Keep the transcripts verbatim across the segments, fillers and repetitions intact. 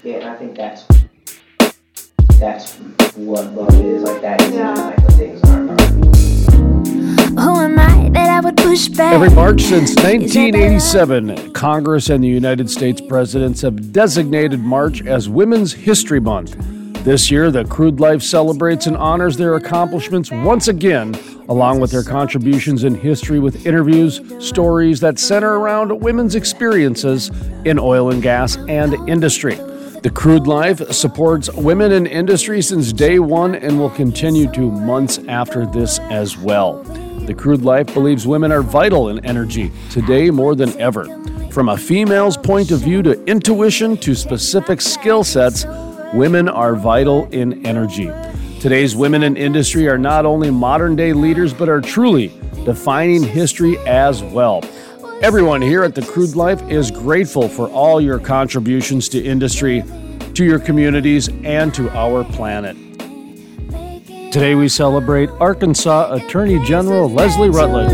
Yeah, and I think that's that's what love is. Like that is yeah. like the things are. Who am I that I would push back? Every March since nineteen eighty-seven, Congress and the United States presidents have designated March as Women's History Month. This year, the Crude Life celebrates and honors their accomplishments once again, along with their contributions in history with interviews, stories that center around women's experiences in oil and gas and industry. The Crude Life supports women in industry since day one and will continue to months after this as well. The Crude Life believes women are vital in energy, today more than ever. From a female's point of view to intuition to specific skill sets, women are vital in energy. Today's women in industry are not only modern-day leaders, but are truly defining history as well. Everyone here at the Crude Life is grateful for all your contributions to industry, to your communities, and to our planet. Today we celebrate Arkansas Attorney General Leslie Rutledge.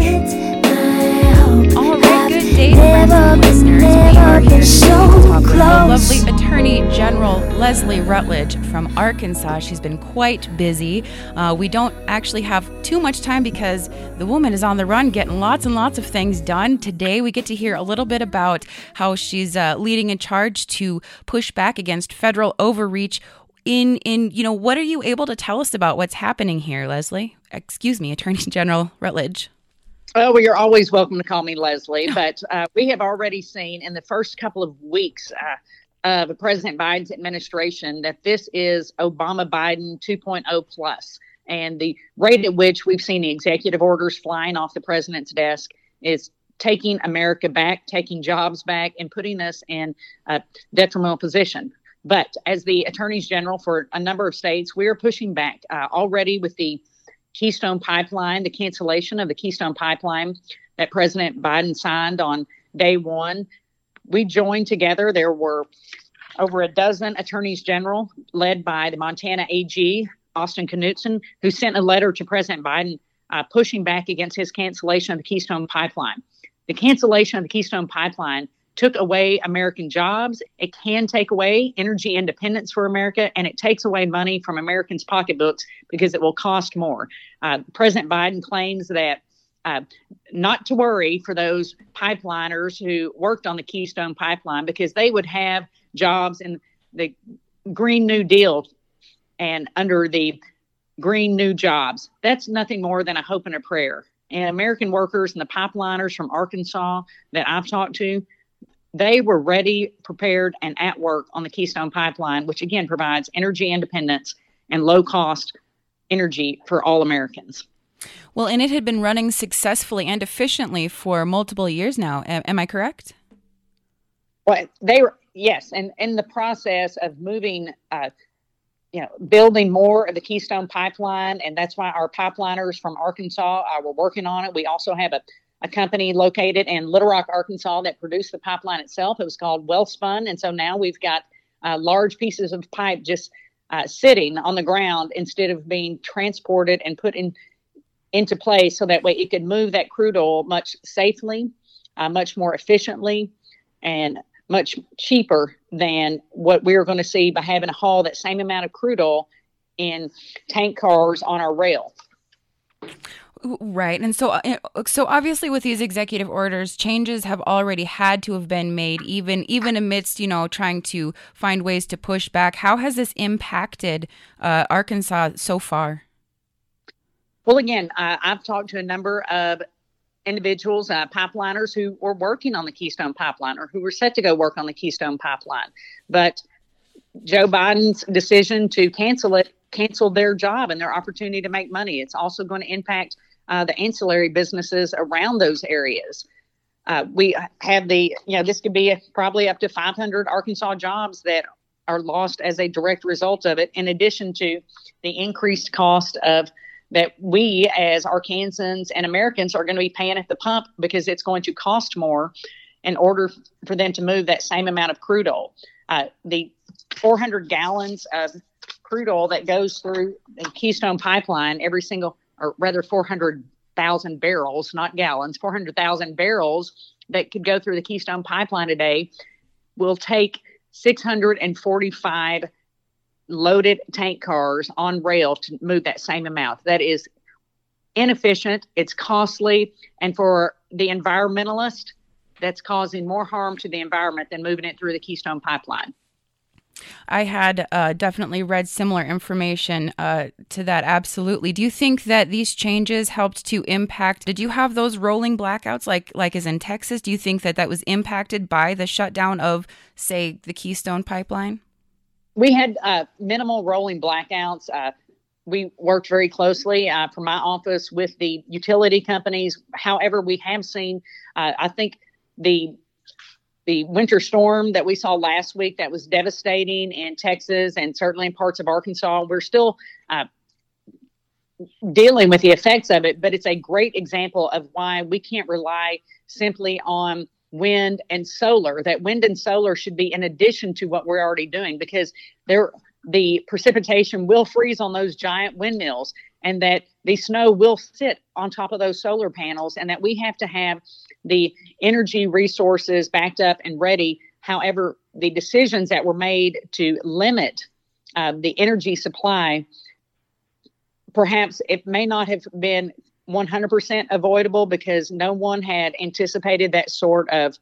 All right, good day, friends and listeners. We are here to talk with the lovely Attorney General Leslie Rutledge from Arkansas. She's been quite busy. Uh, we don't actually have too much time because the woman is on the run getting lots and lots of things done. Today we get to hear a little bit about how she's uh, leading in charge to push back against federal overreach. In, in, you know, what are you able to tell us about what's happening here, Leslie? Excuse me, Attorney General Rutledge. Oh, well, you're always welcome to call me Leslie, but uh, we have already seen in the first couple of weeks uh, of President Biden's administration that this is Obama-Biden two point oh plus. And the rate at which we've seen the executive orders flying off the president's desk is taking America back, taking jobs back, and putting us in a detrimental position. But as the attorneys general for a number of states, we are pushing back uh, already with the Keystone Pipeline, the cancellation of the Keystone Pipeline that President Biden signed on day one. We joined together. There were over a dozen attorneys general led by the Montana A G, Austin Knudsen, who sent a letter to President Biden uh, pushing back against his cancellation of the Keystone Pipeline. The cancellation of the Keystone Pipeline took away American jobs. It can take away energy independence for America, and it takes away money from Americans' pocketbooks because it will cost more. Uh, President Biden claims that uh, not to worry for those pipeliners who worked on the Keystone Pipeline because they would have jobs in the Green New Deal and under the Green New Jobs. That's nothing more than a hope and a prayer. And American workers and the pipeliners from Arkansas that I've talked to, they were ready, prepared, and at work on the Keystone Pipeline, which again provides energy independence and low-cost energy for all Americans. Well, and it had been running successfully and efficiently for multiple years now. Am I correct? Well, they were, yes, and in the process of moving, uh, you know, building more of the Keystone Pipeline, and that's why our pipeliners from Arkansas uh, were working on it. We also have a a company located in Little Rock, Arkansas that produced the pipeline itself. It was called Wellspun. And so now we've got uh, large pieces of pipe just uh, sitting on the ground instead of being transported and put in into place so that way it could move that crude oil much safely, uh, much more efficiently, and much cheaper than what we're going to see by having to haul that same amount of crude oil in tank cars on our rail. Right. And so so obviously with these executive orders, changes have already had to have been made, even even amidst, you know, trying to find ways to push back. How has this impacted uh, Arkansas so far? Well, again, uh, I've talked to a number of individuals, uh, pipeliners who were working on the Keystone Pipeline or who were set to go work on the Keystone Pipeline. But Joe Biden's decision to cancel it canceled their job and their opportunity to make money. It's also going to impact uh, the ancillary businesses around those areas. Uh, we have the, you know, this could be a, probably up to five hundred Arkansas jobs that are lost as a direct result of it, in addition to the increased cost of that we as Arkansans and Americans are going to be paying at the pump because it's going to cost more in order for them to move that same amount of crude oil. Uh, the four hundred gallons of crude oil that goes through the Keystone Pipeline, every single, or rather four hundred thousand barrels, not gallons, four hundred thousand barrels that could go through the Keystone Pipeline today will take six hundred forty-five loaded tank cars on rail to move that same amount. That is inefficient, it's costly, and for the environmentalist, that's causing more harm to the environment than moving it through the Keystone Pipeline. I had uh, definitely read similar information uh, to that, absolutely. Do you think that these changes helped to impact, did you have those rolling blackouts like like as in Texas? Do you think that that was impacted by the shutdown of, say, the Keystone Pipeline? We had uh, minimal rolling blackouts. Uh, we worked very closely uh, from my office with the utility companies. However, we have seen, uh, I think, the the winter storm that we saw last week that was devastating in Texas and certainly in parts of Arkansas. We're still uh, dealing with the effects of it, but it's a great example of why we can't rely simply on wind and solar. That wind and solar should be in addition to what we're already doing, because there the precipitation will freeze on those giant windmills, and that the snow will sit on top of those solar panels, and that we have to have the energy resources backed up and ready. However, the decisions that were made to limit uh, the energy supply, perhaps it may not have been one hundred percent avoidable, because no one had anticipated that sort of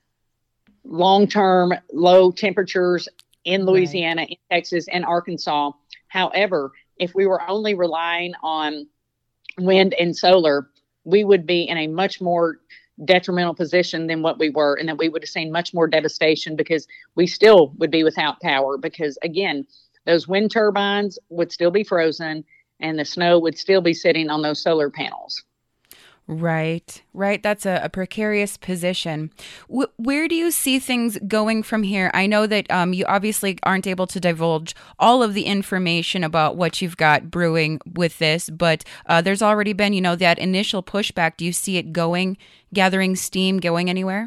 long-term low temperatures in Louisiana, right. in Texas, and Arkansas. However, if we were only relying on wind and solar, we would be in a much more detrimental position than what we were, and that we would have seen much more devastation, because we still would be without power, because again, those wind turbines would still be frozen and the snow would still be sitting on those solar panels. Right, right. That's a, a precarious position. W- where do you see things going from here? I know that um, you obviously aren't able to divulge all of the information about what you've got brewing with this, but uh, there's already been, you know, that initial pushback. Do you see it going, gathering steam, going anywhere?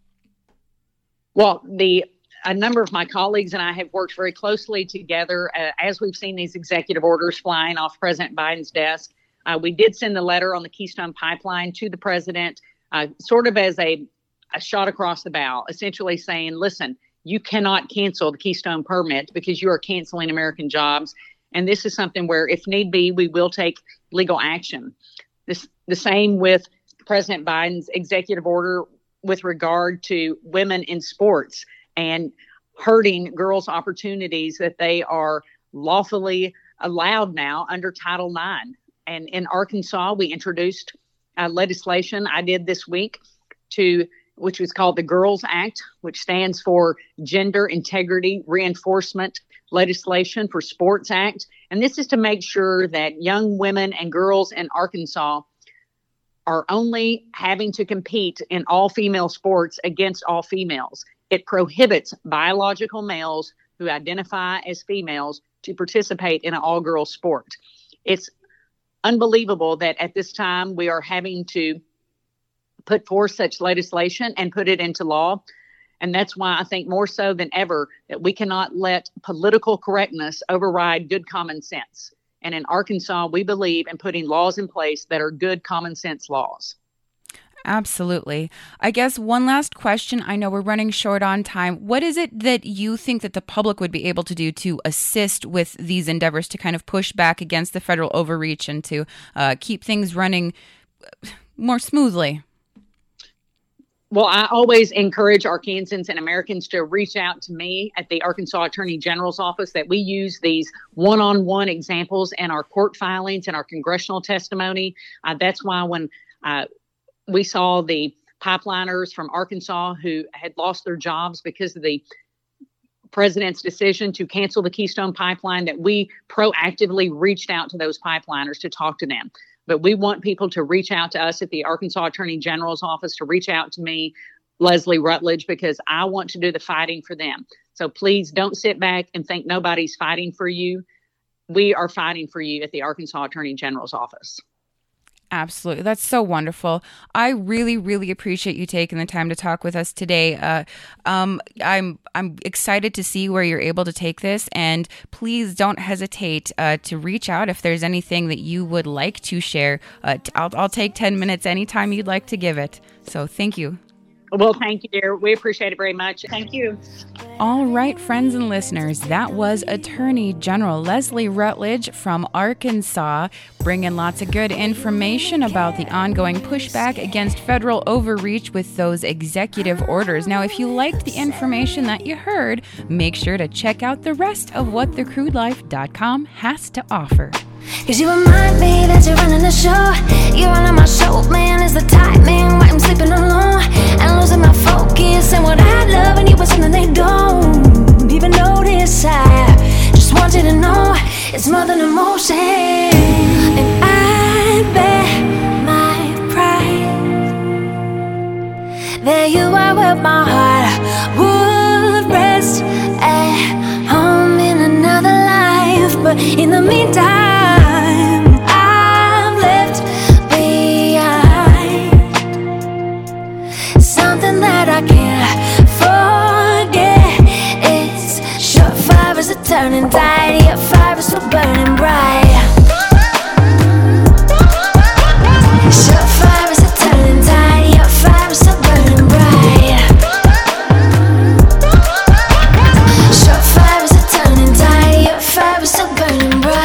Well, the a number of my colleagues and I have worked very closely together uh, as we've seen these executive orders flying off President Biden's desk. Uh, we did send the letter on the Keystone Pipeline to the president, uh, sort of as a, a shot across the bow, essentially saying, listen, you cannot cancel the Keystone permit because you are canceling American jobs. And this is something where, if need be, we will take legal action. This, the same with President Biden's executive order with regard to women in sports and hurting girls' opportunities that they are lawfully allowed now under Title nine. And in Arkansas, we introduced uh, legislation I did this week to, which was called the Girls Act, which stands for Gender Integrity Reinforcement Legislation for Sports Act. And this is to make sure that young women and girls in Arkansas are only having to compete in all female sports against all females. It prohibits biological males who identify as females to participate in an all-girls sport. It's unbelievable that at this time we are having to put forth such legislation and put it into law. And that's why I think more so than ever that we cannot let political correctness override good common sense. And in Arkansas, we believe in putting laws in place that are good common sense laws. Absolutely. I guess one last question. I know we're running short on time. What is it that you think that the public would be able to do to assist with these endeavors to kind of push back against the federal overreach and to uh, keep things running more smoothly? Well, I always encourage Arkansans and Americans to reach out to me at the Arkansas Attorney General's office, that we use these one-on-one examples in our court filings and our congressional testimony. Uh, that's why when uh, we saw the pipeliners from Arkansas who had lost their jobs because of the president's decision to cancel the Keystone Pipeline, that we proactively reached out to those pipeliners to talk to them. But we want people to reach out to us at the Arkansas Attorney General's office, to reach out to me, Leslie Rutledge, because I want to do the fighting for them. So please don't sit back and think nobody's fighting for you. We are fighting for you at the Arkansas Attorney General's office. Absolutely. That's so wonderful. I really, really appreciate you taking the time to talk with us today. Uh, um, I'm I'm excited to see where you're able to take this, and please don't hesitate uh, to reach out if there's anything that you would like to share. Uh, I'll, I'll take ten minutes anytime you'd like to give it. So thank you. Well, thank you, dear. We appreciate it very much. Thank you. All right, friends and listeners, that was Attorney General Leslie Rutledge from Arkansas, bringing lots of good information about the ongoing pushback against federal overreach with those executive orders. Now, if you liked the information that you heard, make sure to check out the rest of what the crude life dot com has to offer. Cause you remind me that you're running the show. You're running my show, man, is the timing. Why I'm sleeping alone and losing my focus. And what I love and you with something they don't even notice. I just want you to know it's more than emotion. And I bet my pride that you are where my heart would rest at home in another life. But in the meantime, I've left behind something that I can't forget. It's short fire is a turning tide, yet fire is so burning bright. Short fire is a turning tide, yet fire is so burning bright. Short fire is a turning tide, yet fire is so burning bright.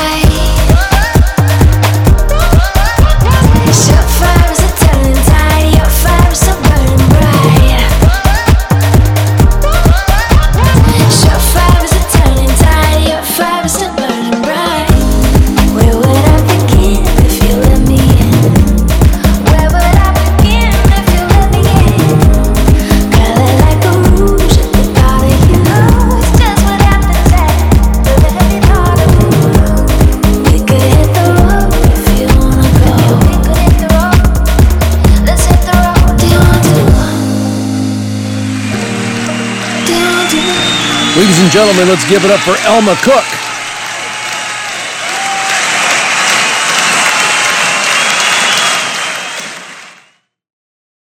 Short fire is a turning tide, yet fire is so burning bright. Short fire is a turning tide, yet fire is so burning bright. Where would I begin if you let me in? Where would I begin if you let me in? Color like a rouge at the thought of you. It's just what happens at the very thought of you. We could hit the road if you wanna go. We could hit the road. Let's hit the road. Do you want to? Do you want to? Ladies and gentlemen, let's give it up for Elma Cook.